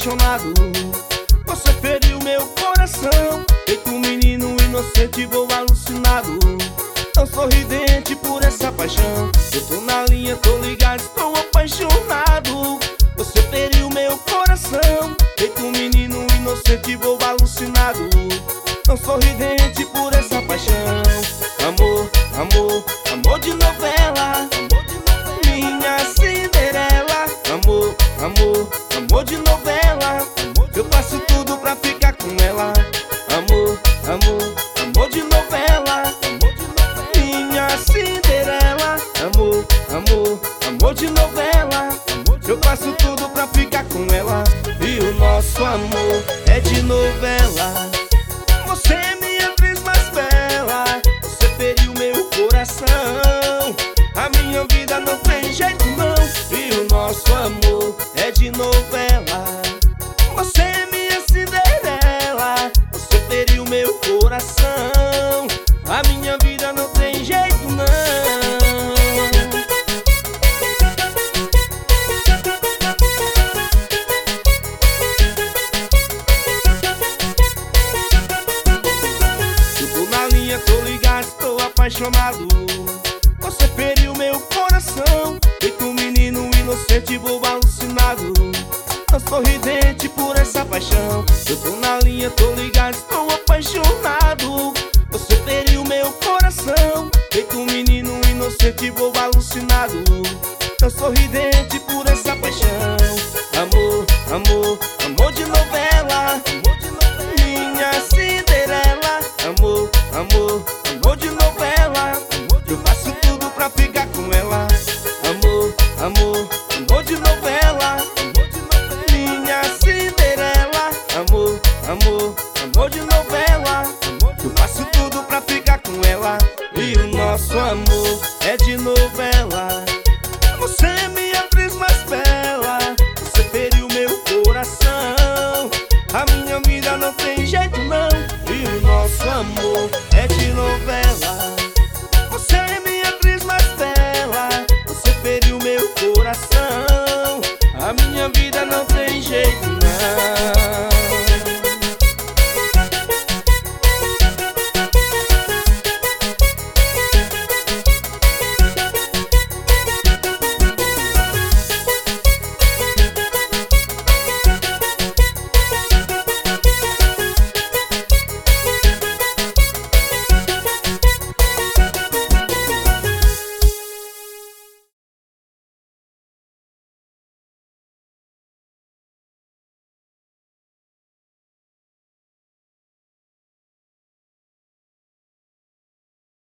apaixonado. Você feriu meu coração, feito um menino inocente, vou alucinado. Tão sorridente por essa paixão. Eu tô na linha, tô ligado, estou apaixonado. Você feriu meu coração, feito um menino inocente, vou alucinado. Tão sorridente por essa paixão. Amor, amor, amor de novela, minha Cinderela. Amor, amor, amor de novela, eu faço tudo pra ficar com ela. Amor, amor, amor de novela, minha Cinderela. Amor, amor, amor de novela, eu faço tudo pra ficar com ela. E o nosso amor é de novela. Você é minha atriz mais bela, você feriu meu coração. A minha vida não tem jeito não. E o nosso amor é de novela. Você é minha Cinderela, você feriu meu coração. A minha vida não tem jeito não. Eu tô na linha, tô ligado, estou apaixonado. Você feriu meu coração, feito um menino inocente, vou alucinado. Tão sorridente por essa paixão. Eu tô na linha, tô ligado, estou apaixonado. Você feriu meu coração, feito um menino inocente, vou alucinado. Tão sorridente